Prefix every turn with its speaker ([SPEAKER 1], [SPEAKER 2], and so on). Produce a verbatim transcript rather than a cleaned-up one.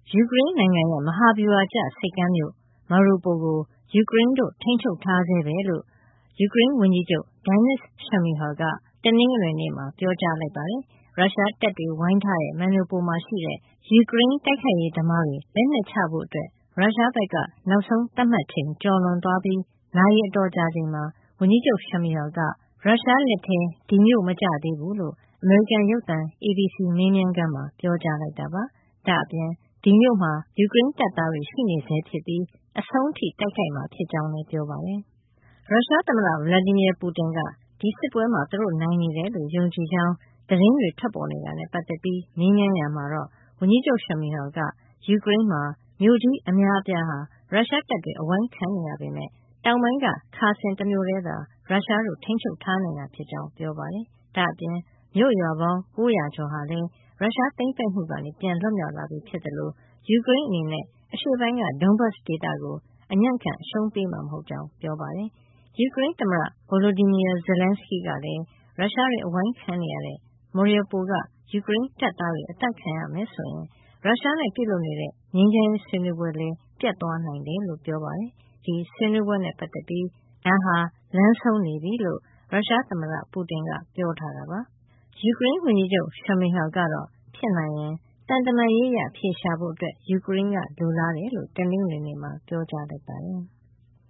[SPEAKER 1] ယူကရိန်းနိုင်ငံရဲ့မဟာဗျူဟာကျဆိပ်ကမ်းမြို့ Mariupol ကို ယူကရိန်းတို့ထိန်းချုပ်ထားဆဲပဲလို့ယူကရိန်းဝန်ကြီးချုပ် Denys Shmyhal ကတနင်္ဂနွေနေ့မှာပြောကြားလိုက်ပါတယ်။ ရုရှားတပ်တွေဝိုင်းထားတဲ့ Mariupol မှာရှိတဲ့ယူကရိန်းတိုက်ခိုက်ရေးသမားတွေလက်နက်ချဖို့အတွက်ရုရှားဘက်ကနောက်ဆုံးသတ်မှတ်ချိန်ကျော်လွန်သွားပြီးနာရီအတော်ကြာချိန်မှာဝန်ကြီးချုပ် Shmyhal ကရုရှားလက်ထဲဒီမြို့မကျသေးဘူးလို့အမေရိကန်ရုပ်သံ A B C မေးမြန်းခန်းမှာပြောကြားလိုက်တာပါ။ဒါ့အပြင်ဒီမြို့မှာယူကရိန်းတပ်သားတွေရှိနေဆဲဖြစ်ပြီးအဆုံးထိတိုက်ခိုက်မှာဖြစ်ကြောင်းလည်းပြောပါတယ်။ရုရှားသမ္မတ Vladimir Putin ကဒီစစ်ပွဲမှာသူတို့နိုင်နေတယ်လို့ယုံကြည်ကြောင်းသတင်းတွေထွက်ပေါ်နေတာနဲ့ပတ်သက်ပြီးမေးမြန်းရာမှာတော့ဝန်ကြီးချုပ် Shmyhal ကယူကရိန်းမှာမြို့ကြီးအများအပြားဟာရုရှားတပ်တွေအဝိုင်းခံနေရပေမယ့်တောင်ပိုင်းက Kherson တမြို့တည်းသာရုရှားတို့ထိန်းချုပ်ထားနိုင်တာဖြစ်ကြောင်းပြောပါတယ်။ဒါ့အပြင်မြို့ရွာပေါင်း၉၀၀ကျော်ဟာလည်းရုရှားသိမ်းပိုက်မှုကနေပြန်လွတ်မြောက်လာပြီဖြစ်သလိုယူကရိန်းအနေနဲ့အရှေ့ပိုင်းက Donbas ဒေသကိုအညံ့ခံအရှုံးပေးမှာမဟုတ်ကြောင်းပြောပါတယ်။ယူကရိန်းသမ္မတ Volodymyr Zelenskyy ကလည်းရုရှားတွေအဝိုင်းခံနေရတဲ့ Mariupol ကယူကရိန်းတပ်သားတွေအသတ်ခံရမယ်ဆိုရင်ရုရှားနဲ့ပြုလုပ်နေတဲ့ငြိမ်းချမ်းရေးဆွေးနွေးပွဲလည်းပျက်သွားနိုင်တယ်လို့ပြောပါတယ်။ဒီဆွေးနွေးပွဲနဲ့ပတ်သက်ပြီးဒါဟာလမ်းဆုံးနေပြီလို့ရုရှားသမ္မတ Putin ကပြောထားတာပါ။ယူကရိန်းဝန်ကြီးချုပ် Shmyhal ကတော့ဖြစ်နိုင်ရင်သံတမန်ရေးအရအဖြေရှာဖို့ယူကရိန်းကလိုလားတယ်လို့တနင်္ဂနွေနေ့မှာပြောကြားလိုက်ပါတယ်။